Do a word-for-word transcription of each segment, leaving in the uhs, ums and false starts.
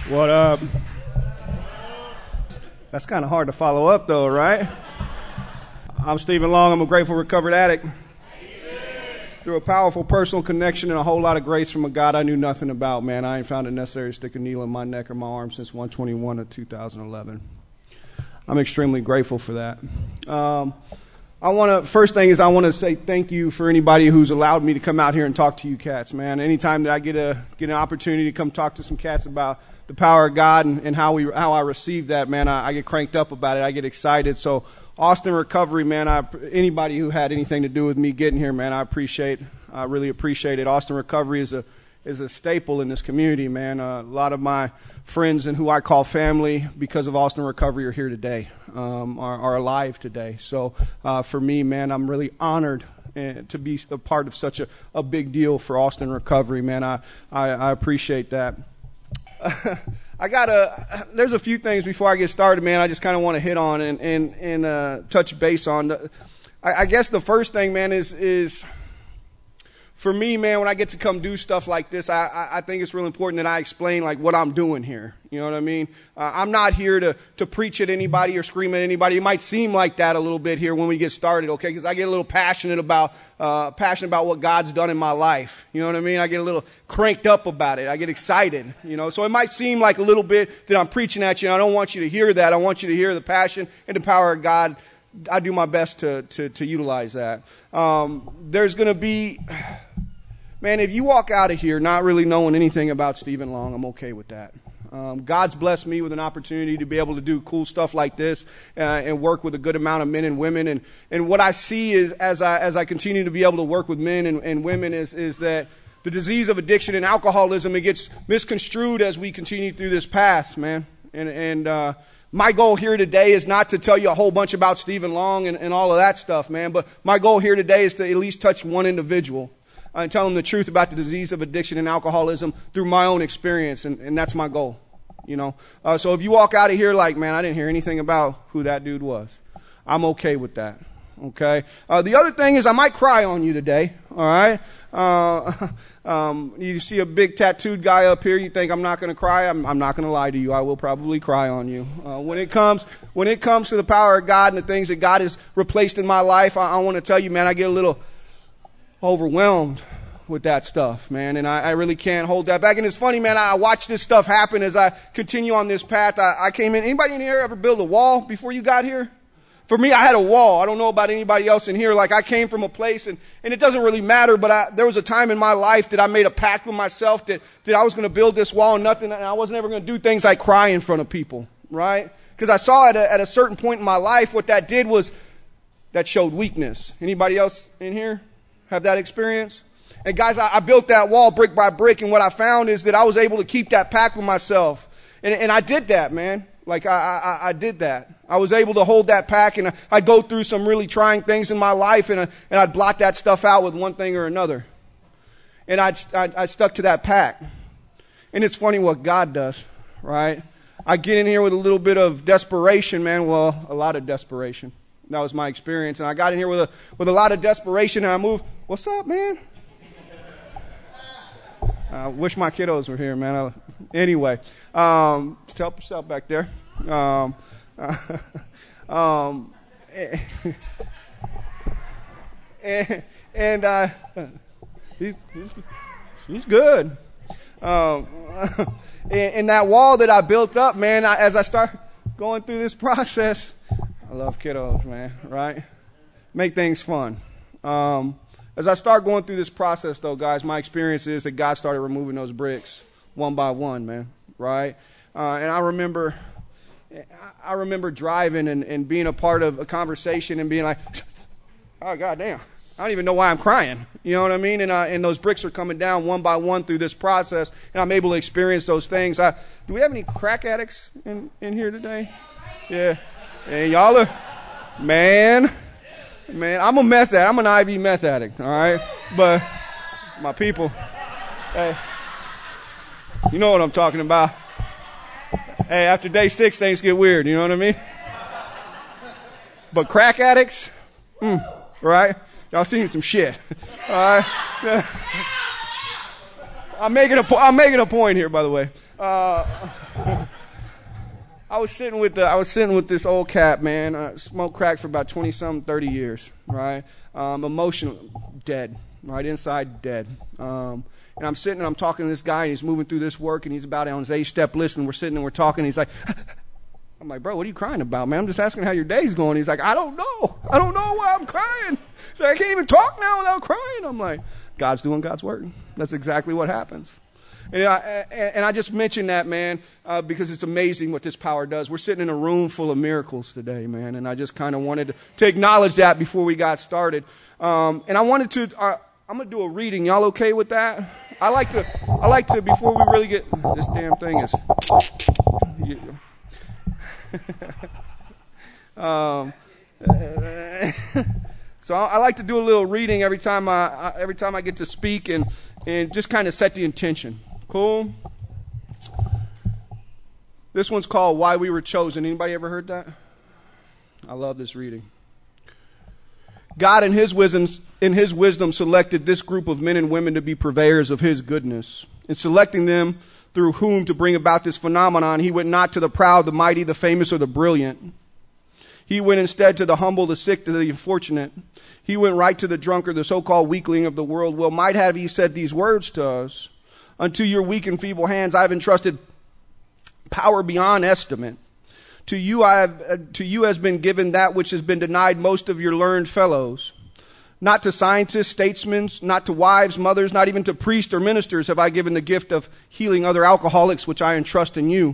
What up? That's kind of hard to follow up, though, right? I'm Stephen Long. I'm a grateful recovered addict. Through a powerful personal connection and a whole lot of grace from a God I knew nothing about, man, I ain't found it necessary to stick a needle in my neck or my arm since one twenty-one of two thousand eleven. I'm extremely grateful for that. Um, I want to, first thing is I want to say thank you for anybody who's allowed me to come out here and talk to you cats, man. Anytime that I get a get an opportunity to come talk to some cats about the power of God and, and how we how I receive that, man, I, I get cranked up about it. I get excited. So Austin Recovery, man, I, anybody who had anything to do with me getting here, man, I appreciate, I really appreciate it. Austin Recovery is a is a staple in this community, man. Uh, a lot of my friends and who I call family because of Austin Recovery are here today, um, are, are alive today. So uh, for me, man, I'm really honored uh, to be a part of such a, a big deal for Austin Recovery, man. I, I, I appreciate that. I got a, there's a few things before I get started, man, I just kind of want to hit on and, and, and, uh, touch base on. The, I, I guess the first thing, man, is, is for me, man, when I get to come do stuff like this, I, I, I think it's real important that I explain, like, what I'm doing here. You know what I mean? Uh, I'm not here to, to preach at anybody or scream at anybody. It might seem like that a little bit here when we get started, okay? Because I get a little passionate about, uh, passionate about what God's done in my life. You know what I mean? I get a little cranked up about it. I get excited, you know? So it might seem like a little bit that I'm preaching at you, and I don't want you to hear that. I want you to hear the passion and the power of God. I do my best to, to, to utilize that. Um, there's gonna be, man, if you walk out of here not really knowing anything about Stephen Long, I'm okay with that. Um, God's blessed me with an opportunity to be able to do cool stuff like this uh, and work with a good amount of men and women. And, and what I see is as I as I continue to be able to work with men and, and women is is that the disease of addiction and alcoholism, it gets misconstrued as we continue through this path, man. And and uh, my goal here today is not to tell you a whole bunch about Stephen Long and, and all of that stuff, man. But my goal here today is to at least touch one individual and tell them the truth about the disease of addiction and alcoholism through my own experience, and, and that's my goal, you know. Uh, so if you walk out of here like, man, I didn't hear anything about who that dude was, I'm okay with that, okay? Uh, the other thing is I might cry on you today, all right? Uh, um, you see a big tattooed guy up here, you think I'm not going to cry? I'm, I'm not going to lie to you. I will probably cry on you. Uh, when it comes, when it comes to the power of God and the things that God has replaced in my life, I, I want to tell you, man, I get a little overwhelmed with that stuff, man, and I, I really can't hold that back. And it's funny, man, I watch this stuff happen as I continue on this path. I, I came in, anybody in here ever build a wall before you got here? For me, I had a wall. I don't know about anybody else in here. Like, I came from a place, and, and it doesn't really matter, but I, there was a time in my life that I made a pact with myself that, that I was going to build this wall and nothing, and I wasn't ever going to do things like cry in front of people, right? Because I saw at a, at a certain point in my life what that did was that showed weakness. Anybody else in here have that experience? And guys, I, I built that wall brick by brick, and what I found is that I was able to keep that pact with myself. And, and I did that, man. Like, I, I, I did that. I was able to hold that pact, and I, I'd go through some really trying things in my life, and, I, and I'd blot that stuff out with one thing or another. And I'd, I'd, I stuck to that pact. And it's funny what God does, right? I get in here with a little bit of desperation, man. Well, a lot of desperation. That was my experience. And I got in here with a, with a lot of desperation, and I moved. What's up, man? I wish my kiddos were here, man. I, anyway, um, just help yourself back there. Um, uh, um, and, and uh, he's, he's, he's good. Um, and, and that wall that I built up, man, I, as I start going through this process, I love kiddos, man, right? Make things fun. Um, As I start going through this process, though, guys, my experience is that God started removing those bricks one by one, man, right? Uh, and I remember, I remember driving and, and being a part of a conversation and being like, oh, goddamn, I don't even know why I'm crying. You know what I mean? And, uh, and those bricks are coming down one by one through this process, and I'm able to experience those things. I, do we have any crack addicts in, in here today? Yeah. Hey, y'all are, man... Man, I'm a meth addict. I'm an I V meth addict, all right? But my people, hey, you know what I'm talking about. Hey, after day six, things get weird, you know what I mean? But crack addicts, mm, right? Y'all seen some shit, all right? I'm making a po- I'm making a point here, by the way. uh, I was sitting with the, I was sitting with this old cat, man. I smoked crack for about twenty something, thirty years, right? Um, emotional, dead, right? Inside, dead. Um, and I'm sitting and I'm talking to this guy, and he's moving through this work, and he's about on his eight-step list, and we're sitting and we're talking, and he's like, I'm like, bro, what are you crying about, man? I'm just asking how your day's going. He's like, I don't know. I don't know why I'm crying. He's like, I can't even talk now without crying. I'm like, God's doing God's work. That's exactly what happens. And I, and I just mentioned that, man, uh, because it's amazing what this power does. We're sitting in a room full of miracles today, man, and I just kind of wanted to, to acknowledge that before we got started. Um, and I wanted to, uh, I'm going to do a reading. Y'all okay with that? I like to, I like to, before we really get, this damn thing is, um, so I, I like to do a little reading every time I, I every time I get to speak, and, and just kind of set the intention. Cool? This one's called Why We Were Chosen. Anybody ever heard that? I love this reading. God in his wisdom, in his wisdom selected this group of men and women to be purveyors of his goodness. In selecting them through whom to bring about this phenomenon, he went not to the proud, the mighty, the famous, or the brilliant. He went instead to the humble, the sick, to the unfortunate. He went right to the drunkard, the so-called weakling of the world. Well, might have he said these words to us, unto your weak and feeble hands I have entrusted power beyond estimate. To you I have, uh, to you has been given that which has been denied most of your learned fellows. Not to scientists, statesmen, not to wives, mothers, not even to priests or ministers have I given the gift of healing other alcoholics, which I entrust in you.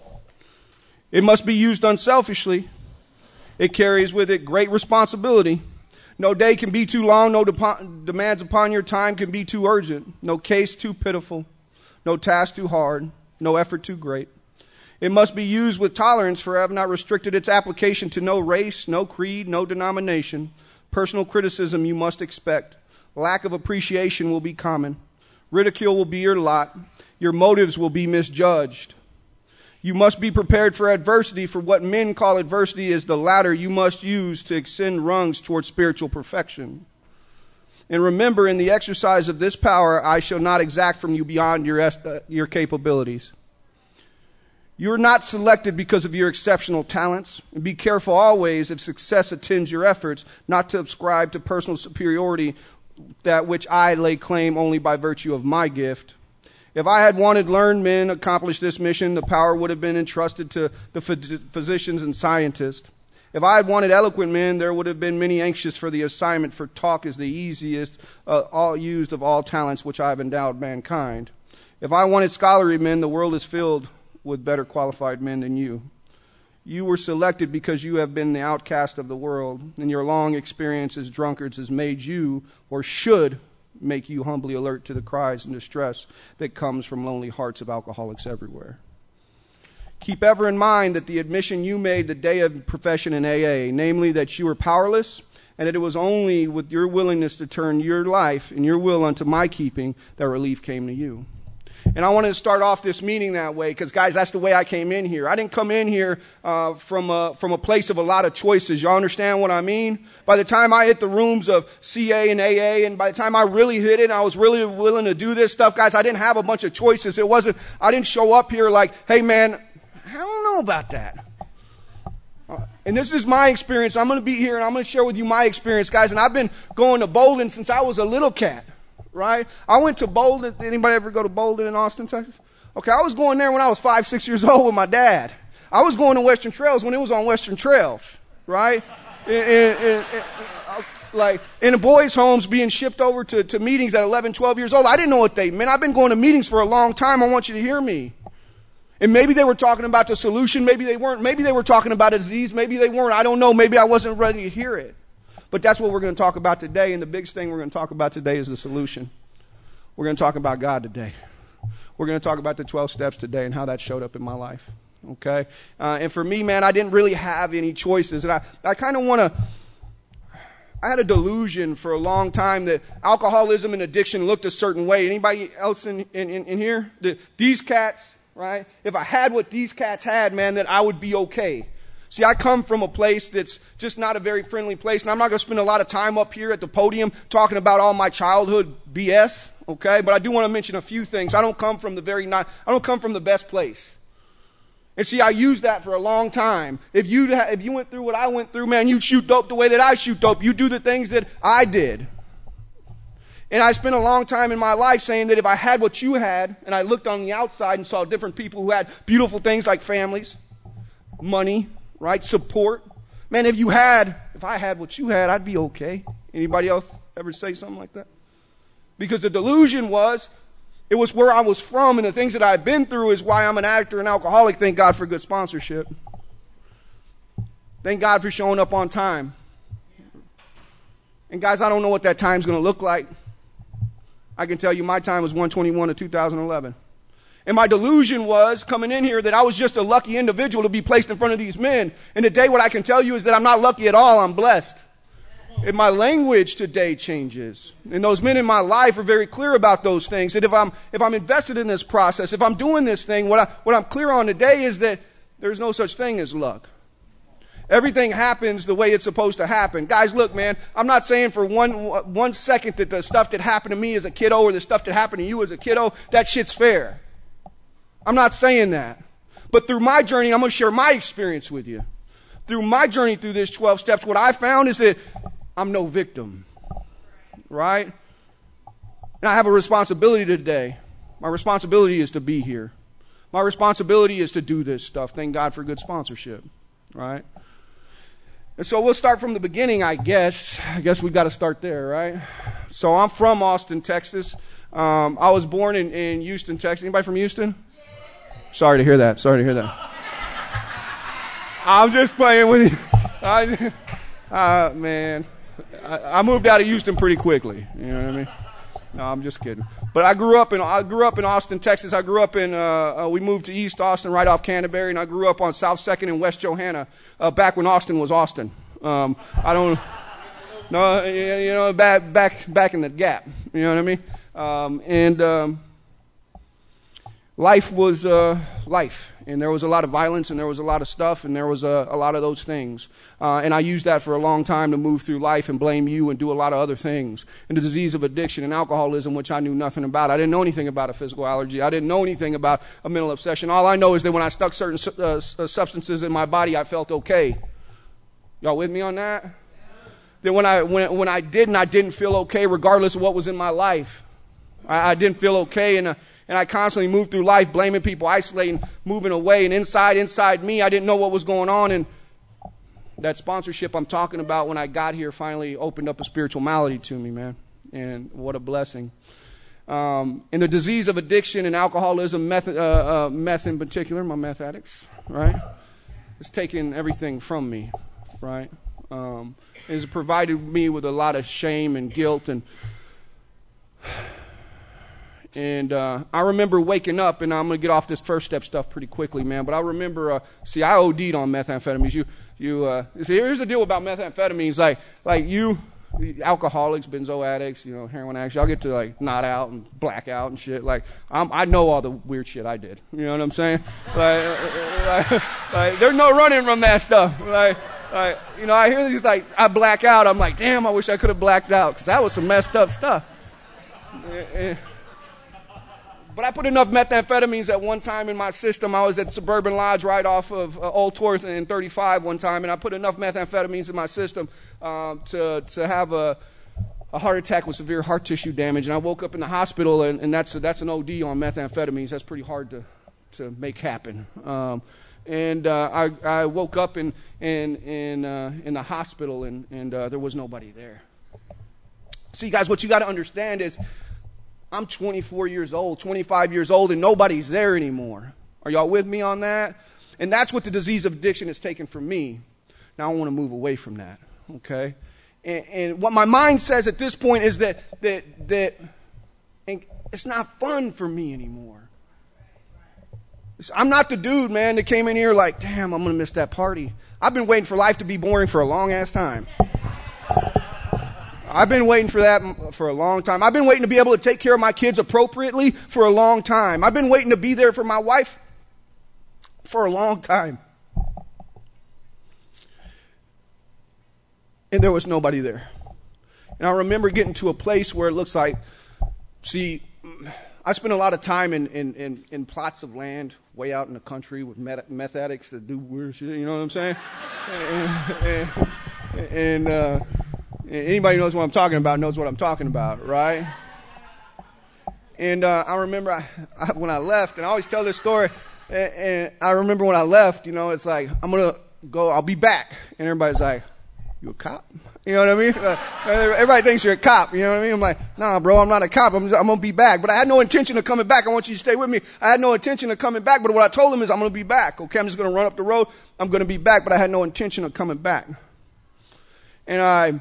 It must be used unselfishly. It carries with it great responsibility. No day can be too long. No de- demands upon your time can be too urgent. No case too pitiful. No task too hard. No effort too great. It must be used with tolerance, for I have not restricted its application to no race, no creed, no denomination. Personal criticism you must expect. Lack of appreciation will be common. Ridicule will be your lot. Your motives will be misjudged. You must be prepared for adversity, for what men call adversity is the ladder you must use to ascend rungs toward spiritual perfection. And remember, in the exercise of this power, I shall not exact from you beyond your, uh, your capabilities. You are not selected because of your exceptional talents. And be careful always, if success attends your efforts, not to ascribe to personal superiority that which I lay claim only by virtue of my gift. If I had wanted learned men to accomplish this mission, the power would have been entrusted to the physicians and scientists. If I had wanted eloquent men, there would have been many anxious for the assignment, for talk is the easiest uh, all used of all talents which I have endowed mankind. If I wanted scholarly men, the world is filled with better qualified men than you. You were selected because you have been the outcast of the world, and your long experience as drunkards has made you, or should make you humbly alert to the cries and distress that comes from lonely hearts of alcoholics everywhere. Keep ever in mind that the admission you made the day of profession in A A, namely that you were powerless, and that it was only with your willingness to turn your life and your will unto my keeping that relief came to you. And I wanted to start off this meeting that way because, guys, that's the way I came in here. I didn't come in here uh, from a, from a place of a lot of choices. Y'all understand what I mean? By the time I hit the rooms of C A and A A, and by the time I really hit it and I was really willing to do this stuff, guys, I didn't have a bunch of choices. It wasn't, I didn't show up here like, hey, man, I don't know about that. Uh, and this is my experience. I'm going to be here and I'm going to share with you my experience, guys. And I've been going to Bolden since I was a little cat. Right? I went to Bolden. Anybody ever go to Bolden in Austin, Texas? Okay, I was going there when I was five, six years old with my dad. I was going to Western Trails when it was on Western Trails, right? And, and, and, and, like, in the boys' homes being shipped over to, to meetings at eleven, twelve years old. I didn't know what they meant. I've been going to meetings for a long time. I want you to hear me. And maybe they were talking about the solution. Maybe they weren't. Maybe they were talking about a disease. Maybe they weren't. I don't know. Maybe I wasn't ready to hear it. But that's what we're going to talk about today, and the biggest thing we're going to talk about today is the solution. We're going to talk about God today. We're going to talk about the twelve steps today and how that showed up in my life. Okay? Uh, and for me, man, I didn't really have any choices. And I, I kind of want to, I had a delusion for a long time that alcoholism and addiction looked a certain way. Anybody else in, in, in here? The, these cats, right? If I had what these cats had, man, that I would be okay. See, I come from a place that's just not a very friendly place, and I'm not going to spend a lot of time up here at the podium talking about all my childhood B S, okay? But I do want to mention a few things. I don't come from the very not, I don't come from the best place. And see, I used that for a long time. If you if you went through what I went through, man, you shoot dope the way that I shoot dope. You do the things that I did. And I spent a long time in my life saying that if I had what you had, and I looked on the outside and saw different people who had beautiful things like families, money, right, support. Man, if you had, if I had what you had, I'd be okay. Anybody else ever say something like that? Because the delusion was, it was where I was from, and the things that I've been through is why I'm an addict or an alcoholic. Thank God for good sponsorship. Thank God for showing up on time. And guys, I don't know what that time's going to look like. I can tell you my time was one twenty-one of two thousand eleven. And my delusion was, coming in here, that I was just a lucky individual to be placed in front of these men. And today what I can tell you is that I'm not lucky at all, I'm blessed. And my language today changes. And those men in my life are very clear about those things. That if I'm, if I'm invested in this process, if I'm doing this thing, what, I, what I'm clear on today is that there's no such thing as luck. Everything happens the way it's supposed to happen. Guys, look, man, I'm not saying for one, one second that the stuff that happened to me as a kiddo or the stuff that happened to you as a kiddo, that shit's fair. I'm not saying that. But through my journey, I'm going to share my experience with you. Through my journey through this twelve steps, what I found is that I'm no victim, right? And I have a responsibility today. My responsibility is to be here. My responsibility is to do this stuff. Thank God for good sponsorship, right? And so we'll start from the beginning, I guess. I guess we've got to start there, right? So I'm from Austin, Texas. Um, I was born in, in Houston, Texas. Anybody from Houston? Sorry to hear that. Sorry to hear that. I'm just playing with you. I, uh, man. I, I moved out of Houston pretty quickly. You know what I mean? No, I'm just kidding. But I grew up in I grew up in Austin, Texas. I grew up in. Uh, uh, we moved to East Austin, right off Canterbury, and I grew up on South Second in West Johanna, uh, back when Austin was Austin. Um, I don't. No, you know, back back back in the gap. You know what I mean? Um, and um, life was uh, life. And there was a lot of violence, and there was a lot of stuff, and there was a, a lot of those things. Uh, and I used that for a long time to move through life and blame you and do a lot of other things. And the disease of addiction and alcoholism, which I knew nothing about. I didn't know anything about a physical allergy. I didn't know anything about a mental obsession. All I know is that when I stuck certain su- uh, substances in my body, I felt okay. Y'all with me on that? That when I when when I didn't, I didn't feel okay, regardless of what was in my life. I, I didn't feel okay, and. Uh, And I constantly moved through life blaming people, isolating, moving away. And inside, inside me, I didn't know what was going on. And that sponsorship I'm talking about when I got here finally opened up a spiritual malady to me, man. And what a blessing. Um, and the disease of addiction and alcoholism, meth, uh, uh, meth in particular, my meth addicts, right? It's taken everything from me, right? Um, it's provided me with a lot of shame and guilt and... And uh, I remember waking up, and I'm going to get off this first step stuff pretty quickly, man. But I remember, uh, see, I O D'd on methamphetamines. You, you, uh, see, here's the deal about methamphetamines. Like, like you, alcoholics, benzo addicts, you know, heroin addicts, y'all get to like nod out and black out and shit. Like, I'm, I know all the weird shit I did. You know what I'm saying? Like, like, like there's no running from that stuff. Like, like, you know, I hear these like I black out. I'm like, damn, I wish I could have blacked out because that was some messed up stuff. But I put enough methamphetamines at one time in my system. I was at Suburban Lodge right off of uh, Old Taurus in thirty-five one time, and I put enough methamphetamines in my system uh, to to have a, a heart attack with severe heart tissue damage. And I woke up in the hospital, and, and that's that's an O D on methamphetamines. That's pretty hard to to make happen. Um, and uh, I I woke up in in in uh, in the hospital, and and uh, there was nobody there. See, guys, what you got to understand is, I'm twenty-four years old, twenty-five years old, and nobody's there anymore. Are y'all with me on that? And that's what the disease of addiction has taken from me. Now I want to move away from that, okay? And, and what my mind says at this point is that that that and it's not fun for me anymore. I'm not the dude, man, that came in here like, damn, I'm going to miss that party. I've been waiting for life to be boring for a long-ass time. I've been waiting for that for a long time. I've been waiting to be able to take care of my kids appropriately for a long time. I've been waiting to be there for my wife for a long time. And there was nobody there. And I remember getting to a place where it looks like, see, I spent a lot of time in, in, in, in plots of land way out in the country with meth, meth addicts that do weird shit, you know what I'm saying? and and, and uh, anybody who knows what I'm talking about knows what I'm talking about, right? And uh, I remember I, I, when I left, and I always tell this story, and, and I remember when I left, you know, it's like, I'm going to go, I'll be back. And everybody's like, you a cop? You know what I mean? Uh, everybody thinks you're a cop. You know what I mean? I'm like, nah, bro, I'm not a cop. I'm, I'm going to be back. But I had no intention of coming back. I want you to stay with me. I had no intention of coming back. But what I told him is I'm going to be back. Okay, I'm just going to run up the road. I'm going to be back. But I had no intention of coming back. And I,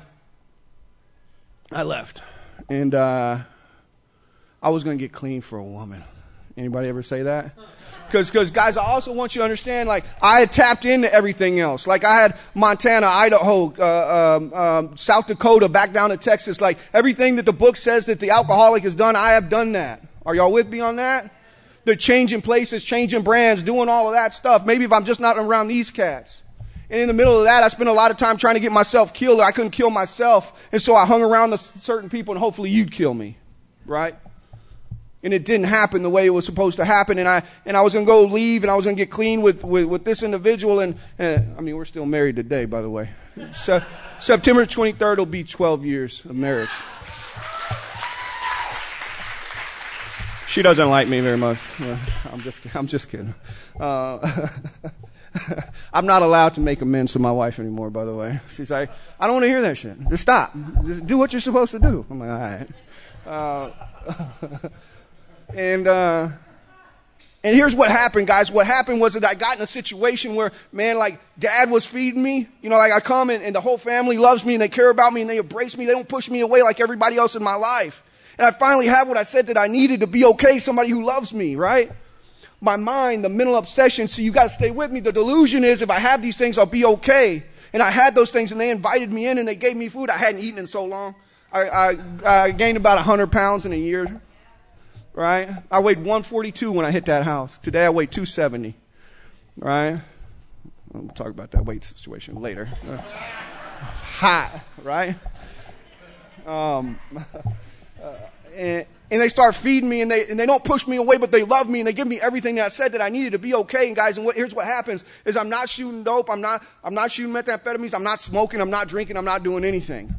I left. And uh, I was going to get clean for a woman. Anybody ever say that? Because, because guys, I also want you to understand, like, I had tapped into everything else. Like, I had Montana, Idaho, uh, um, um, South Dakota, back down to Texas. Like, everything that the book says that the alcoholic has done, I have done that. Are y'all with me on that? They're changing places, changing brands, doing all of that stuff. Maybe if I'm just not around these cats. And in the middle of that, I spent a lot of time trying to get myself killed. I couldn't kill myself. And so I hung around with certain people, and hopefully you'd kill me. Right? And it didn't happen the way it was supposed to happen. And I, and I was going to go leave, and I was going to get clean with, with, with this individual. And, and, I mean, we're still married today, by the way. So, September twenty-third will be twelve years of marriage. She doesn't like me very much. I'm just, I'm just kidding. Uh, I'm not allowed to make amends to my wife anymore, by the way. She's like, I don't want to hear that shit. Just stop. Just do what you're supposed to do. I'm like, all right. Uh, And, uh, and here's what happened, guys. What happened was that I got in a situation where, man, like, dad was feeding me. You know, like, I come and, and the whole family loves me and they care about me and they embrace me. They don't push me away like everybody else in my life. And I finally have what I said that I needed to be okay, somebody who loves me, right? My mind, the mental obsession, so you got to stay with me. The delusion is if I have these things, I'll be okay. And I had those things and they invited me in and they gave me food. I hadn't eaten in so long. I, I, I gained about one hundred pounds in a year. Right? I weighed one forty-two when I hit that house. Today I weigh two seventy. Right? We'll talk about that weight situation later. Uh, hot, right? Um, uh, and, and they start feeding me, and they and they don't push me away, but they love me, and they give me everything that I said that I needed to be okay. And guys, and what, here's what happens: is I'm not shooting dope, I'm not I'm not shooting methamphetamines, I'm not smoking, I'm not drinking, I'm not doing anything.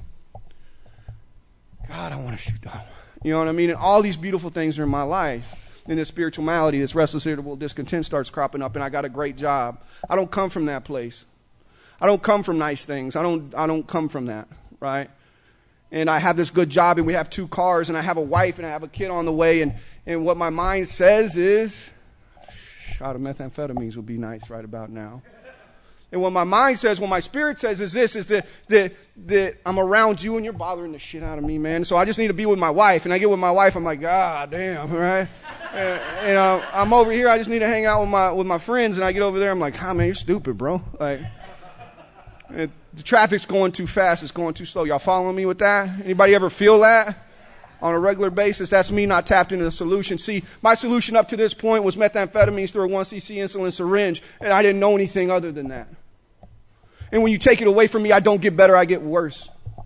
God, I want to shoot dope. You know what I mean? And all these beautiful things are in my life. And this spiritual malady, this restless, irritable discontent starts cropping up, and I got a great job. I don't come from that place. I don't come from nice things. I don't, I don't come from that, right? And I have this good job, and we have two cars, and I have a wife, and I have a kid on the way, and, and what my mind says is, a shot of methamphetamines would be nice right about now. And what my mind says, what my spirit says is this, is that, that, that I'm around you and you're bothering the shit out of me, man. So I just need to be with my wife. And I get with my wife, I'm like, God damn, right? and and uh, I'm over here, I just need to hang out with my, with my friends. And I get over there, I'm like, ah, man, you're stupid, bro. Like, it, the traffic's going too fast, it's going too slow. Y'all following me with that? Anybody ever feel that? On a regular basis, that's me not tapped into the solution. See, my solution up to this point was methamphetamines through a one c c insulin syringe, and I didn't know anything other than that. And when you take it away from me, I don't get better, I get worse.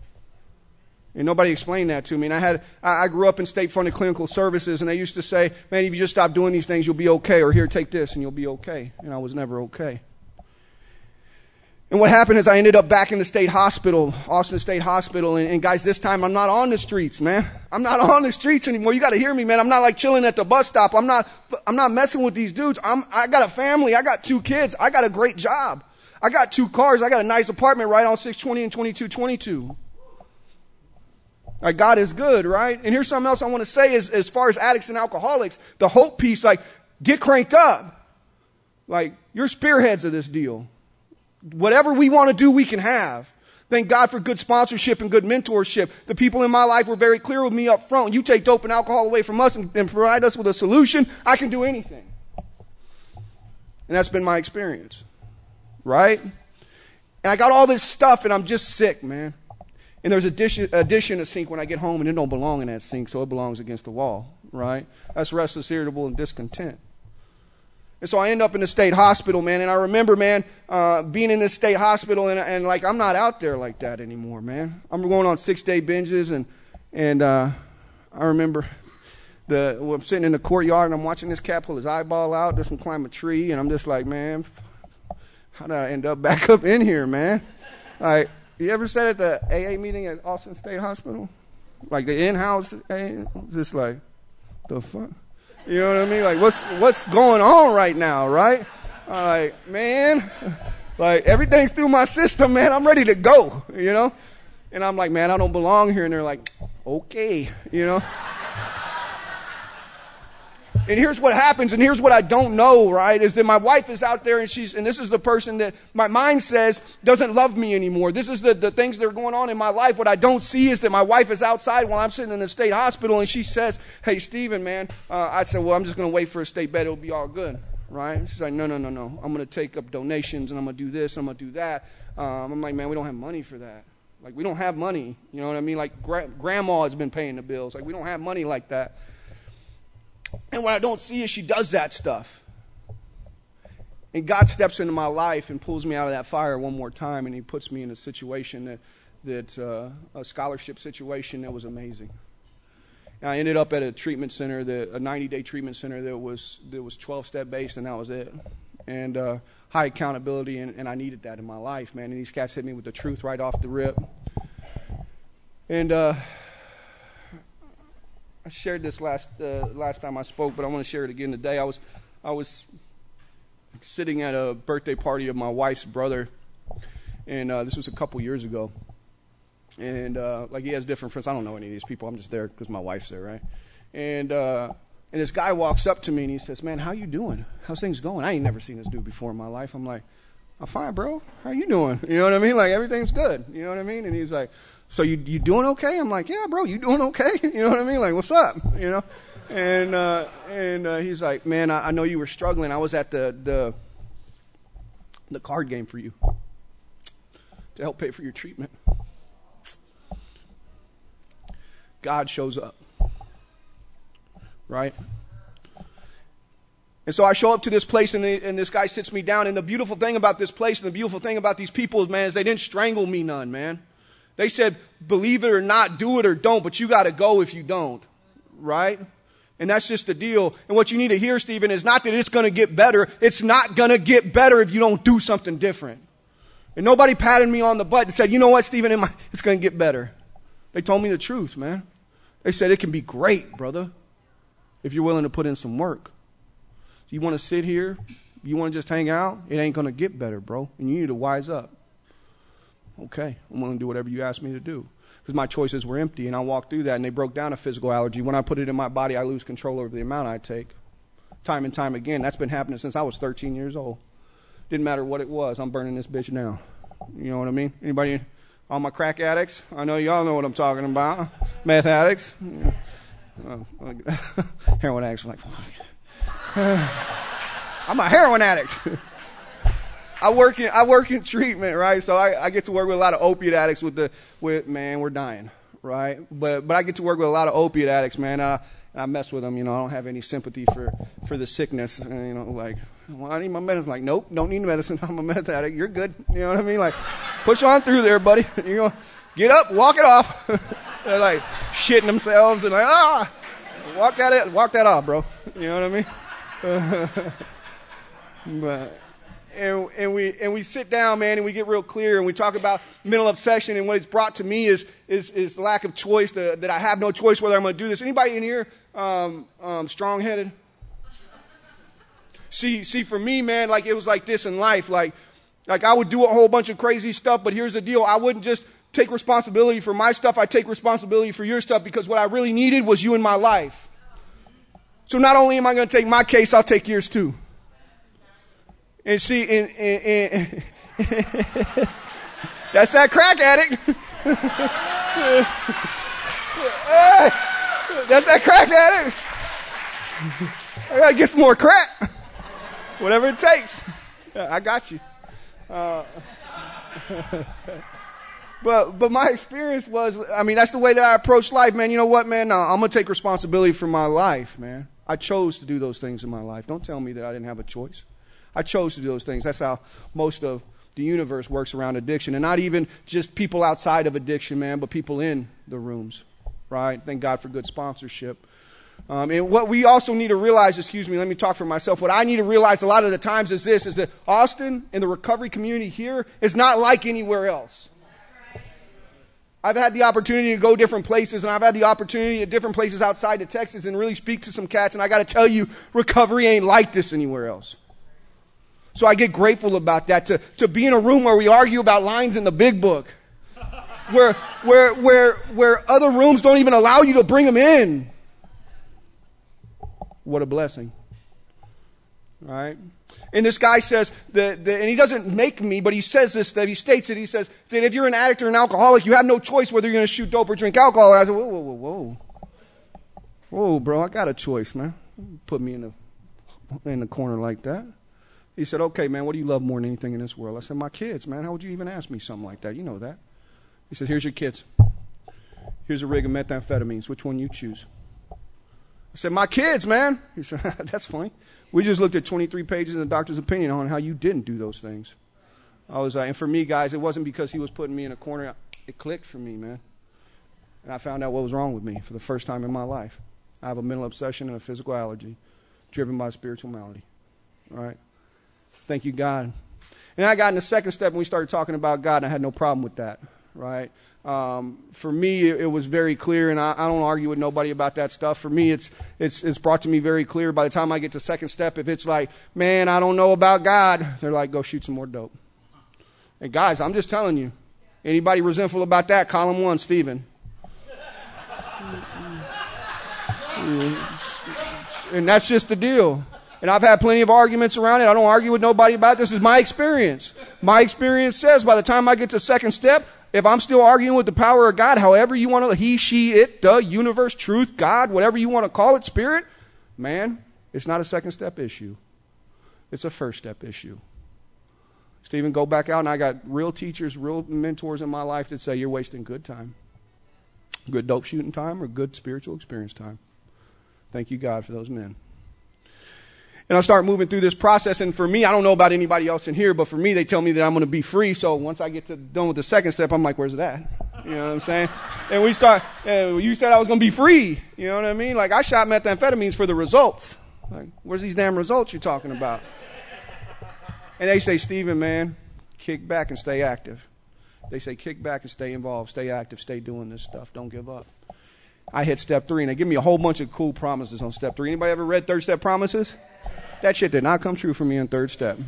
And nobody explained that to me. And I had, I grew up in state-funded clinical services, and they used to say, man, if you just stop doing these things, you'll be okay. Or here, take this, and you'll be okay. And I was never okay. And what happened is I ended up back in the state hospital, Austin State Hospital. And, and guys, this time I'm not on the streets, man. I'm not on the streets anymore. You got to hear me, man. I'm not like chilling at the bus stop. I'm not, I'm not messing with these dudes. I'm, I got a family. I got two kids. I got a great job. I got two cars. I got a nice apartment right on six twenty and twenty-two twenty-two. Like, God is good, right? And here's something else I want to say is, as far as addicts and alcoholics, the hope piece, like, get cranked up. Like, you're spearheads of this deal. Whatever we want to do, we can have. Thank God for good sponsorship and good mentorship. The people in my life were very clear with me up front. When you take dope and alcohol away from us and, and provide us with a solution, I can do anything. And that's been my experience. Right? And I got all this stuff, and I'm just sick, man. And there's a dish, a dish in a sink when I get home, and it don't belong in that sink, so it belongs against the wall. Right? That's restless, irritable, and discontent. And so I end up in the state hospital, man. And I remember, man, uh, being in this state hospital, and, and like I'm not out there like that anymore, man. I'm going on six day binges, and and uh, I remember the well, I'm sitting in the courtyard and I'm watching this cat pull his eyeball out, just from climb a tree, and I'm just like, man, how did I end up back up in here, man? Like, you ever sat at the A A meeting at Austin State Hospital? Like the in-house, just like, the fuck? You know what I mean? Like, what's what's going on right now, right? I'm like, man, like, everything's through my system, man. I'm ready to go, you know? And I'm like, man, I don't belong here. And they're like, okay, you know? And here's what happens, and here's what I don't know, right, is that my wife is out there, and she's, and this is the person that my mind says doesn't love me anymore. This is the, the things that are going on in my life. What I don't see is that my wife is outside while I'm sitting in the state hospital, and she says, hey, Stephen, man. Uh, I said, well, I'm just going to wait for a state bed. It'll be all good, right? She's like, no, no, no, no. I'm going to take up donations, and I'm going to do this, and I'm going to do that. Um, I'm like, man, we don't have money for that. Like, we don't have money. You know what I mean? Like, gra- grandma has been paying the bills. Like, we don't have money like that. And what I don't see is she does that stuff. And God steps into my life and pulls me out of that fire one more time, and he puts me in a situation that, that uh, a scholarship situation that was amazing. And I ended up at a treatment center, that, a ninety-day treatment center that was that was twelve-step based, and that was it. And uh, high accountability, and, and I needed that in my life, man. And these cats hit me with the truth right off the rip. And uh, I shared this last uh, last time I spoke, but I want to share it again today. I was I was sitting at a birthday party of my wife's brother, and uh, this was a couple years ago. And uh, like he has different friends. I don't know any of these people. I'm just there because my wife's there, right? And uh, and this guy walks up to me and he says, "Man, how you doing? How's things going?" I ain't never seen this dude before in my life. I'm like, "I'm fine, bro. How you doing?" You know what I mean? Like, everything's good. You know what I mean? And he's like, so you you doing okay? I'm like, yeah, bro, you doing okay? You know what I mean? Like, what's up? You know? And uh, and uh, he's like, man, I, I know you were struggling. I was at the, the the card game for you to help pay for your treatment. God shows up, right? And so I show up to this place, and, the, and this guy sits me down. And the beautiful thing about this place and the beautiful thing about these people is, man, is they didn't strangle me none, man. They said, believe it or not, do it or don't, but you got to go if you don't, right? And that's just the deal. And what you need to hear, Stephen, is not that it's going to get better. It's not going to get better if you don't do something different. And nobody patted me on the butt and said, you know what, Stephen, it's going to get better. They told me the truth, man. They said it can be great, brother, if you're willing to put in some work. So you want to sit here, you want to just hang out, it ain't going to get better, bro. And you need to wise up. Okay, I'm willing to do whatever you ask me to do. Because my choices were empty, and I walked through that, and they broke down a physical allergy. When I put it in my body, I lose control over the amount I take. Time and time again. That's been happening since I was thirteen years old. Didn't matter what it was. I'm burning this bitch now. You know what I mean? Anybody, all my crack addicts? I know y'all know what I'm talking about. Meth addicts? Yeah. Uh, heroin addicts are like, I'm a heroin addict. I work in I work in treatment, right? So I, I get to work with a lot of opiate addicts. With the with man, we're dying, right? But but I get to work with a lot of opiate addicts, man. Uh, I mess with them, you know. I don't have any sympathy for, for the sickness, and, you know. Like, well, I need my medicine. Like, nope, don't need medicine. I'm a meth addict. You're good. You know what I mean? Like, push on through there, buddy. You know, get up, walk it off. They're like shitting themselves and like, ah, walk that walk that off, bro. You know what I mean? But. And, and we and we sit down, man, and we get real clear, and we talk about mental obsession. And what it's brought to me is is is lack of choice. The, that I have no choice whether I'm going to do this. Anybody in here um, um, strong-headed? See, see, for me, man, like it was like this in life. Like, like I would do a whole bunch of crazy stuff, but here's the deal: I wouldn't just take responsibility for my stuff. I take responsibility for your stuff, because what I really needed was you in my life. So not only am I going to take my case, I'll take yours too. And see, and, and, and that's that crack addict. That's that crack addict. I gotta get some more crack. Whatever it takes. I got you. Uh, but but my experience was, I mean, that's the way that I approach life, man. You know what, man? No, I'm gonna take responsibility for my life, man. I chose to do those things in my life. Don't tell me that I didn't have a choice. I chose to do those things. That's how most of the universe works around addiction. And not even just people outside of addiction, man, but people in the rooms, right? Thank God for good sponsorship. Um, and what we also need to realize, excuse me, let me talk for myself. What I need to realize a lot of the times is this, is that Austin and the recovery community here is not like anywhere else. I've had the opportunity to go different places, and I've had the opportunity at different places outside of Texas and really speak to some cats, and I got to tell you, recovery ain't like this anywhere else. So I get grateful about that, to, to be in a room where we argue about lines in the big book, where, where, where, where other rooms don't even allow you to bring them in. What a blessing. Right? And this guy says that, that, and he doesn't make me, but he says this, that he states it, he says that if you're an addict or an alcoholic, you have no choice whether you're going to shoot dope or drink alcohol. And I said, whoa, whoa, whoa, whoa. Whoa, bro, I got a choice, man. Put me in the, in the corner like that. He said, okay, man, what do you love more than anything in this world? I said, my kids, man. How would you even ask me something like that? You know that. He said, here's your kids. Here's a rig of methamphetamines. Which one you choose? I said, my kids, man. He said, that's funny. We just looked at twenty-three pages in the doctor's opinion on how you didn't do those things. I was like, and for me, guys, it wasn't because he was putting me in a corner. It clicked for me, man. And I found out what was wrong with me for the first time in my life. I have a mental obsession and a physical allergy driven by spiritual malady. All right. Thank you, God. And I got in the second step and we started talking about God, and I had no problem with that, right? Um, for me, it, it was very clear, and I, I don't argue with nobody about that stuff. For me, it's, it's, it's brought to me very clear. By the time I get to second step, if it's like, man, I don't know about God, they're like, go shoot some more dope. And guys, I'm just telling you, anybody resentful about that, column one, Stephen. And that's just the deal. And I've had plenty of arguments around it. I don't argue with nobody about it. This is my experience. My experience says by the time I get to second step, if I'm still arguing with the power of God, however you want to, he, she, it, the universe, truth, God, whatever you want to call it, spirit, man, it's not a second step issue. It's a first step issue. Stephen, go back out, and I got real teachers, real mentors in my life that say you're wasting good time. Good dope shooting time or good spiritual experience time. Thank you, God, for those men. And I start moving through this process, and for me, I don't know about anybody else in here, but for me, they tell me that I'm going to be free. So once I get to done with the second step, I'm like, where's it at? You know what I'm saying? And we start, and you said I was going to be free. You know what I mean? Like, I shot methamphetamines for the results. Like, where's these damn results you're talking about? And they say, Stephen, man, kick back and stay active. They say, kick back and stay involved, stay active, stay doing this stuff. Don't give up. I hit step three, and they give me a whole bunch of cool promises on step three. Anybody ever read third step promises? That shit did not come true for me in third step.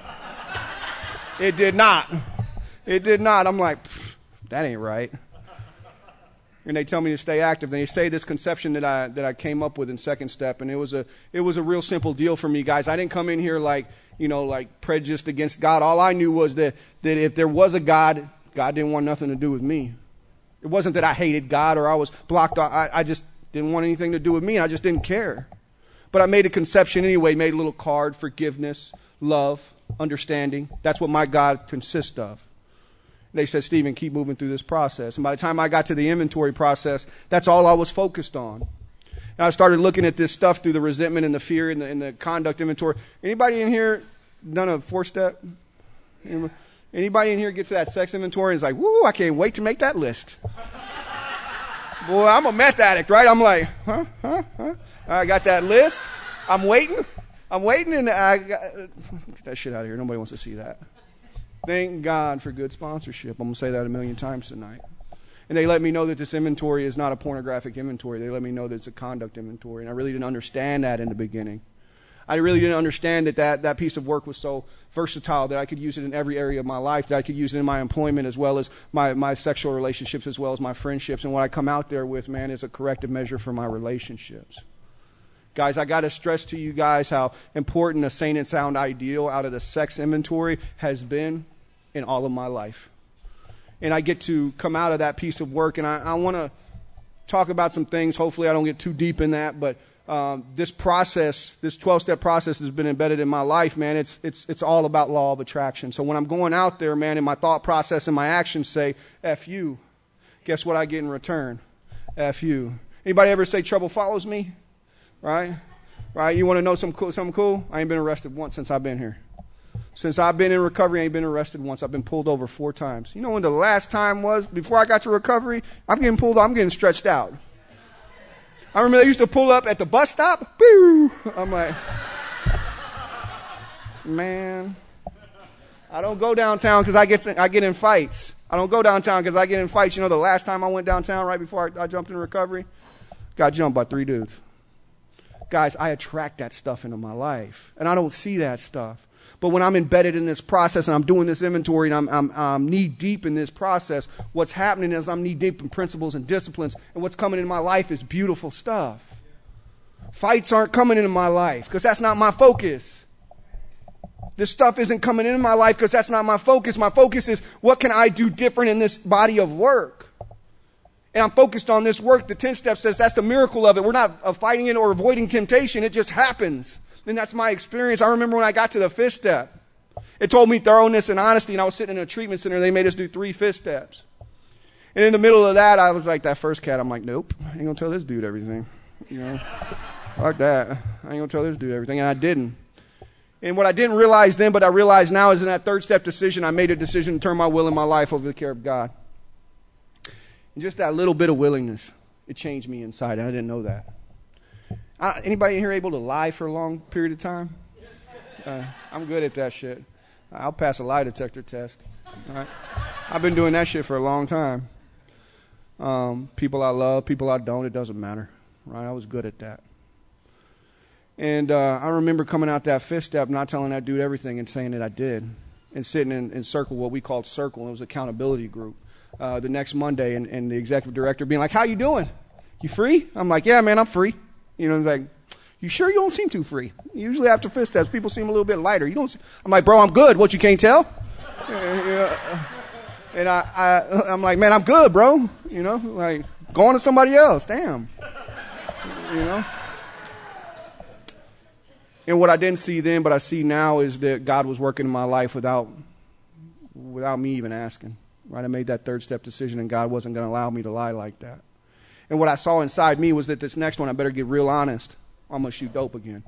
It did not. It did not. I'm like, that ain't right. And they tell me to stay active. And they say this conception that I that I came up with in second step, and it was a it was a real simple deal for me, guys. I didn't come in here like, you know, like prejudiced against God. All I knew was that that if there was a God, God didn't want nothing to do with me. It wasn't that I hated God or I was blocked off. I, I just didn't want anything to do with me. I just didn't care. But I made a conception anyway, made a little card, forgiveness, love, understanding. That's what my God consists of. They said, Stephen, keep moving through this process. And by the time I got to the inventory process, that's all I was focused on. And I started looking at this stuff through the resentment and the fear and the, and the conduct inventory. Anybody in here done a four-step? Anybody in here get to that sex inventory and is like, woo, I can't wait to make that list. Boy, I'm a meth addict, right? I'm like, huh, huh, huh? I got that list. I'm waiting. I'm waiting, and I got, get that shit out of here. Nobody wants to see that. Thank God for good sponsorship. I'm going to say that a million times tonight. And they let me know that this inventory is not a pornographic inventory. They let me know that it's a conduct inventory. And I really didn't understand that in the beginning. I really didn't understand that, that that piece of work was so versatile, that I could use it in every area of my life, that I could use it in my employment as well as my, my sexual relationships as well as my friendships. And what I come out there with, man, is a corrective measure for my relationships. Guys, I got to stress to you guys how important a sane and sound ideal out of the sex inventory has been in all of my life. And I get to come out of that piece of work, and I, I want to talk about some things. Hopefully I don't get too deep in that, but um, this process, this twelve-step process has been embedded in my life, man. It's, it's, it's all about law of attraction. So when I'm going out there, man, and my thought process and my actions say, F you, guess what I get in return? F you. Anybody ever say trouble follows me? Right? Right? You want to know some cool, something cool? I ain't been arrested once since I've been here. Since I've been in recovery, I ain't been arrested once. I've been pulled over four times. You know when the last time was? Before I got to recovery, I'm getting pulled, I'm getting stretched out. I remember they used to pull up at the bus stop. Boo! I'm like, man, I don't go downtown because I get I get in fights. I don't go downtown because I get in fights. You know, the last time I went downtown right before I, I jumped in recovery, got jumped by three dudes. Guys, I attract that stuff into my life, and I don't see that stuff. But when I'm embedded in this process and I'm doing this inventory and I'm, I'm, I'm knee deep in this process, what's happening is I'm knee deep in principles and disciplines, and what's coming into my life is beautiful stuff. Fights aren't coming into my life because that's not my focus. This stuff isn't coming into my life because that's not my focus. My focus is what can I do different in this body of work? And I'm focused on this work. The ten step says that's the miracle of it. We're not uh, fighting it or avoiding temptation. It just happens. And that's my experience. I remember when I got to the fifth step, it told me thoroughness and honesty, and I was sitting in a treatment center, and they made us do three fifth steps. And in the middle of that, I was like that first cat. I'm like, nope, I ain't going to tell this dude everything. You know, like that. I ain't going to tell this dude everything, and I didn't. And what I didn't realize then, but I realize now is in that third step decision, I made a decision to turn my will and my life over to the care of God. And just that little bit of willingness, it changed me inside, and I didn't know that. Uh, anybody in here able to lie for a long period of time? Uh, I'm good at that shit. I'll pass a lie detector test. All right? I've been doing that shit for a long time. Um, people I love, people I don't, it doesn't matter. Right? I was good at that. And uh, I remember coming out that fifth step, not telling that dude everything and saying that I did. And sitting in, in Circle, what we called Circle, and it was an accountability group. Uh, the next Monday, and, and the executive director being like, how you doing? You free? I'm like, yeah, man, I'm free. You know, like, you sure you don't seem too free? Usually after fifth steps, people seem a little bit lighter. You don't. See, I'm like, bro, I'm good. What, you can't tell? And I, I, I'm like, man, I'm good, bro. You know, like, go on to somebody else. Damn. You know. And what I didn't see then, but I see now, is that God was working in my life without, without me even asking. Right? I made that third step decision, and God wasn't going to allow me to lie like that. And what I saw inside me was that this next one, I better get real honest. I'm going to shoot dope again.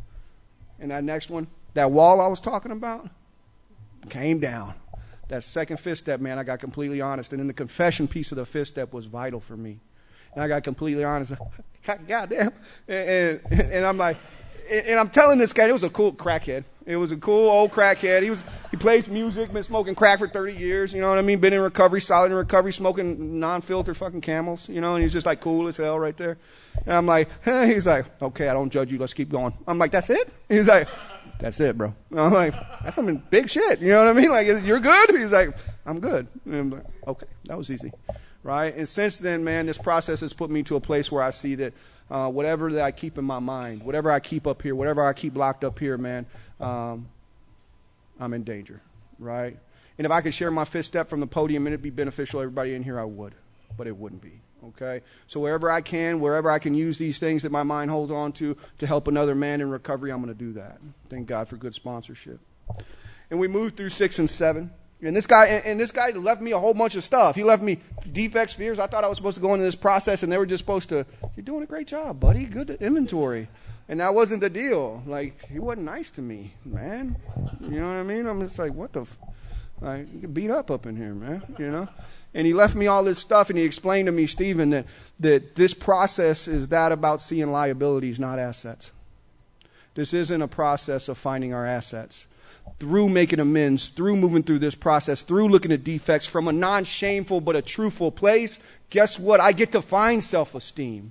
And that next one, that wall I was talking about, came down. That second fifth step, man, I got completely honest. And then the confession piece of the fifth step was vital for me. And I got completely honest. God, goddamn. And, and, and I'm like, and I'm telling this guy, it was a cool crackhead. It was a cool old crackhead. He was he plays music, been smoking crack for thirty years, you know what I mean? Been in recovery, solid in recovery, smoking non-filter fucking Camels, you know, and he's just like cool as hell right there. And I'm like, hey, he's like, okay, I don't judge you, let's keep going. I'm like, that's it? He's like, that's it, bro. And I'm like, that's some big shit, you know what I mean? Like, you're good? He's like, I'm good. And I'm like, okay, that was easy. Right? And since then, man, this process has put me to a place where I see that Uh, whatever that I keep in my mind, whatever I keep up here, whatever I keep locked up here, man, um, I'm in danger, right? And if I could share my fifth step from the podium and it'd be beneficial to everybody in here, I would, but it wouldn't be, okay? So wherever I can, wherever I can use these things that my mind holds on to to help another man in recovery, I'm going to do that. Thank God for good sponsorship. And we moved through six and seven. And this guy, and, and this guy left me a whole bunch of stuff. He left me defects, fears. I thought I was supposed to go into this process, and they were just supposed to, you're doing a great job, buddy. Good inventory. And that wasn't the deal. Like, he wasn't nice to me, man. You know what I mean? I'm just like, what the, f-? Like, you get beat up up in here, man. You know? And he left me all this stuff, and he explained to me, Stephen, that, that this process is that about seeing liabilities, not assets. This isn't a process of finding our assets. Through making amends, through moving through this process, through looking at defects from a non-shameful but a truthful place, guess what? I get to find self-esteem.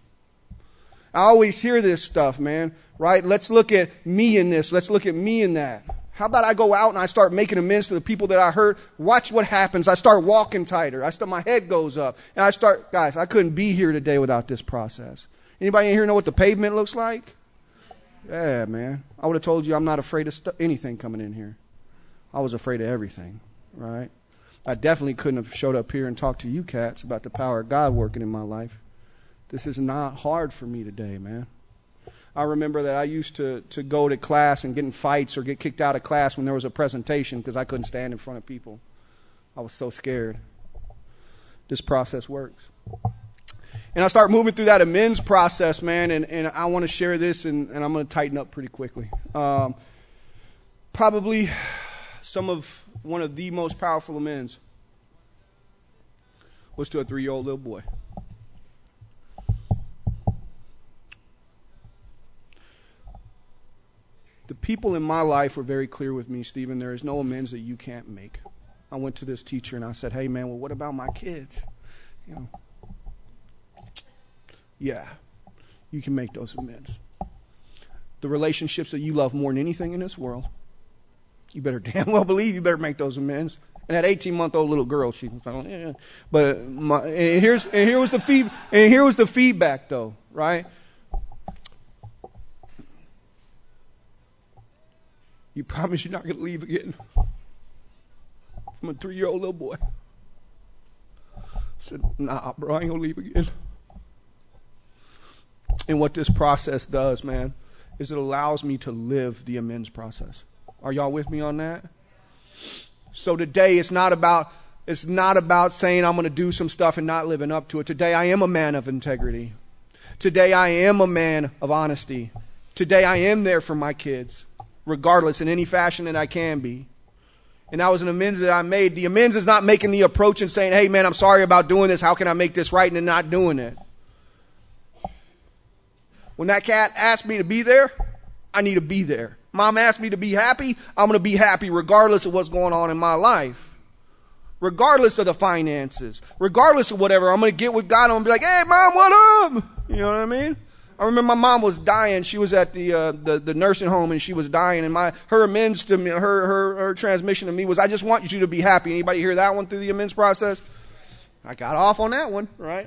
I always hear this stuff, man, right? Let's look at me in this. Let's look at me in that. How about I go out and I start making amends to the people that I hurt? Watch what happens. I start walking tighter. I start, my head goes up. And I start, guys, I couldn't be here today without this process. Anybody in here know what the pavement looks like? Yeah, man. I would have told you I'm not afraid of st- anything coming in here. I was afraid of everything, right? I definitely couldn't have showed up here and talked to you cats about the power of God working in my life. This is not hard for me today, man. I remember that I used to, to go to class and get in fights or get kicked out of class when there was a presentation because I couldn't stand in front of people. I was so scared. This process works. And I start moving through that amends process, man, and, and I want to share this, and, and I'm going to tighten up pretty quickly. Um, probably some of one of the most powerful amends was to a three-year-old little boy. The people in my life were very clear with me, Stephen, there is no amends that you can't make. I went to this teacher and I said, hey, man, well, what about my kids? You know, yeah, you can make those amends. The relationships that you love more than anything in this world, you better damn well believe you better make those amends. And that eighteen-month-old little girl, she was like, yeah. But my, and here's and here was the feed, and here was the feedback, though, right? You promise you're not going to leave again? From a three-year-old little boy. I said, nah, bro, I ain't going to leave again. And what this process does, man, is it allows me to live the amends process. Are y'all with me on that? So today it's not about it's not about saying I'm going to do some stuff and not living up to it. Today I am a man of integrity. Today I am a man of honesty. Today I am there for my kids, regardless, in any fashion that I can be. And that was an amends that I made. The amends is not making the approach and saying, hey man, I'm sorry about doing this. How can I make this right? And then not doing it. When that cat asked me to be there, I need to be there. Mom asked me to be happy, I'm going to be happy regardless of what's going on in my life. Regardless of the finances. Regardless of whatever. I'm going to get with God. I'm going to be like, hey mom, what up? You know what I mean? I remember my mom was dying. She was at the, uh, the, the nursing home and she was dying. And my, her amends to me, her, her, her transmission to me was, I just want you to be happy. Anybody hear that one through the amends process? I got off on that one, right?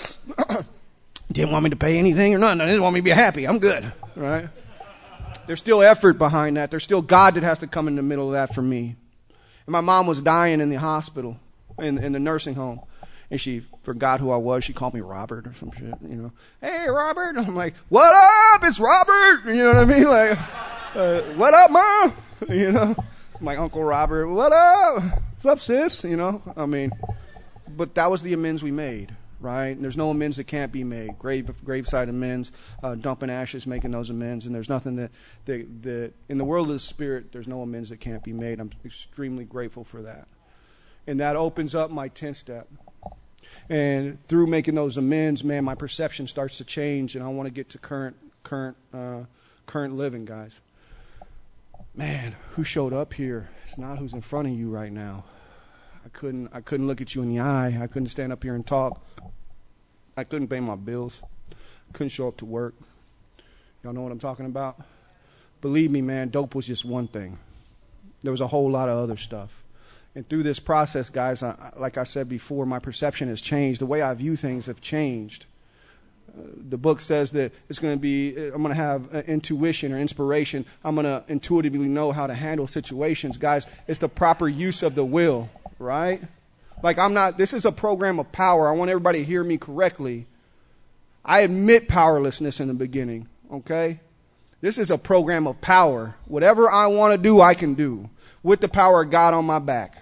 Didn't want me to pay anything or nothing. I didn't want me to be happy. I'm good, right? There's still effort behind that. There's still God that has to come in the middle of that for me. And my mom was dying in the hospital, in, in the nursing home. And she forgot who I was. She called me Robert or some shit, you know. Hey, Robert. And I'm like, what up? It's Robert. You know what I mean? Like, uh, what up, Mom? You know, my Uncle Robert. What up? What's up, sis? You know, I mean, but that was the amends we made. Right? And there's no amends that can't be made. Grave, graveside amends, uh, dumping ashes, making those amends. And there's nothing that, that, that, in the world of the Spirit, there's no amends that can't be made. I'm extremely grateful for that. And that opens up my tenth step. And through making those amends, man, my perception starts to change. And I want to get to current, current, uh, current living, guys. Man, who showed up here? It's not who's in front of you right now. I couldn't, I couldn't look at you in the eye. I couldn't stand up here and talk. I couldn't pay my bills. Couldn't show up to work. Y'all know what I'm talking about? Believe me, man, dope was just one thing. There was a whole lot of other stuff. And through this process, guys, I, like I said before, my perception has changed. The way I view things have changed. Uh, the book says that it's going to be, I'm going to have uh, intuition or inspiration. I'm going to intuitively know how to handle situations. Guys, it's the proper use of the will, right? Like I'm not, this is a program of power. I want everybody to hear me correctly. I admit powerlessness in the beginning, okay? This is a program of power. Whatever I want to do, I can do with the power of God on my back.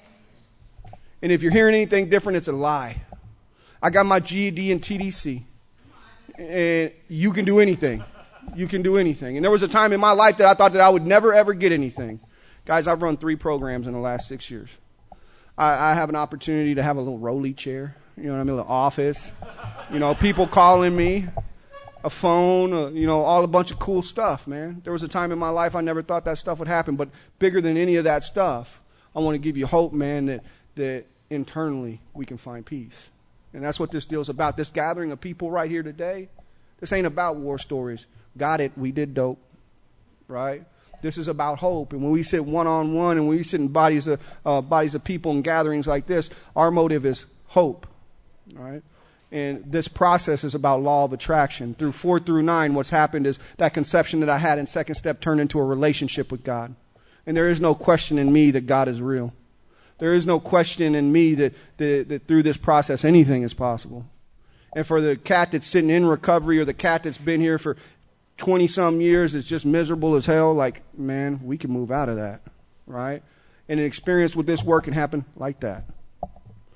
And if you're hearing anything different, it's a lie. I got my G E D and T D C. And you can do anything. You can do anything. And there was a time in my life that I thought that I would never, ever get anything. Guys, I've run three programs in the last six years. I, I have an opportunity to have a little rolly chair, you know what I mean, a little office, you know, people calling me, a phone, uh, you know, all a bunch of cool stuff, man. There was a time in my life I never thought that stuff would happen, but bigger than any of that stuff, I want to give you hope, man, that, that internally we can find peace. And that's what this deal's about. This gathering of people right here today, this ain't about war stories. Got it, we did dope, right? This is about hope. And when we sit one-on-one and when we sit in bodies of, uh, bodies of people in gatherings like this, our motive is hope. All right? And this process is about law of attraction. Through four through nine, what's happened is that conception that I had in second step turned into a relationship with God. And there is no question in me that God is real. There is no question in me that, that, that through this process anything is possible. And for the cat that's sitting in recovery or the cat that's been here for twenty some years is just miserable as hell, like, man, we can move out of that, right? And an experience with this work can happen like that.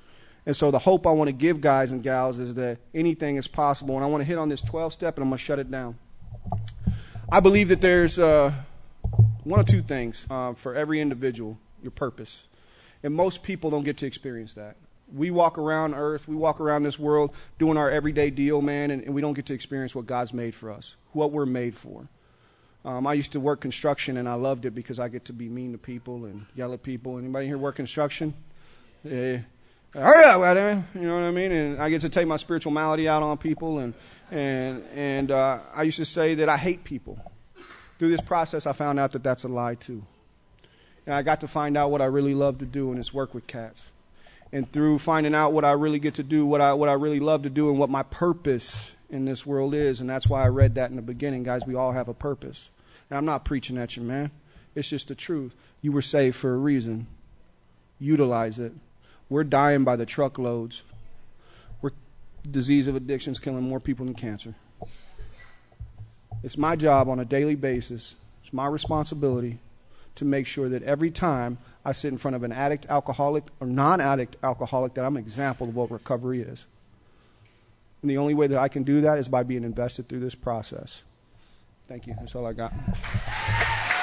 And so the hope I want to give guys and gals is that anything is possible. And I want to hit on this twelve-step, and I'm going to shut it down. I believe that there's uh, one or two things uh, for every individual, your purpose. And most people don't get to experience that. We walk around earth, we walk around this world doing our everyday deal, man, and, and we don't get to experience what God's made for us, what we're made for. Um, I used to work construction, and I loved it because I get to be mean to people and yell at people. Anybody here work construction? Yeah. Hurry up, goddamn. You know what I mean? And I get to take my spiritual malady out on people. And and and uh, I used to say that I hate people. Through this process, I found out that that's a lie, too. And I got to find out what I really love to do, and it's work with cats. And through finding out what I really get to do, what I what I really love to do, and what my purpose in this world is, and that's why I read that in the beginning, guys, we all have a purpose. And I'm not preaching at you, man. It's just the truth. You were saved for a reason. Utilize it. We're dying by the truckloads. We're disease of addictions killing more people than cancer. It's my job on a daily basis. It's my responsibility to make sure that every time I sit in front of an addict, alcoholic, or non-addict alcoholic, that I'm an example of what recovery is. And the only way that I can do that is by being invested through this process. Thank you. That's all I got.